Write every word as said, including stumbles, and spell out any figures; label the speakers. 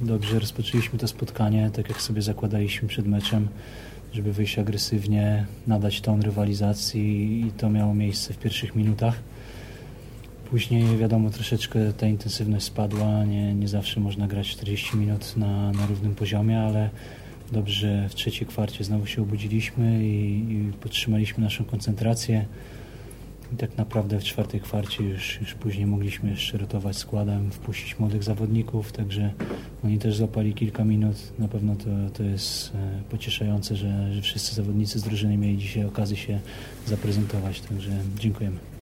Speaker 1: dobrze rozpoczęliśmy to spotkanie, tak jak sobie zakładaliśmy przed meczem, żeby wyjść agresywnie, nadać ton rywalizacji i to miało miejsce w pierwszych minutach. Później wiadomo, troszeczkę ta intensywność spadła, nie, nie zawsze można grać czterdzieści minut na, na równym poziomie, ale dobrze w trzeciej kwarcie znowu się obudziliśmy i, i podtrzymaliśmy naszą koncentrację. I tak naprawdę w czwartej kwarcie już, już później mogliśmy jeszcze rotować składem, wpuścić młodych zawodników, także oni też złapali kilka minut. Na pewno to, to jest pocieszające, że, że wszyscy zawodnicy z drużyny mieli dzisiaj okazję się zaprezentować, także dziękujemy.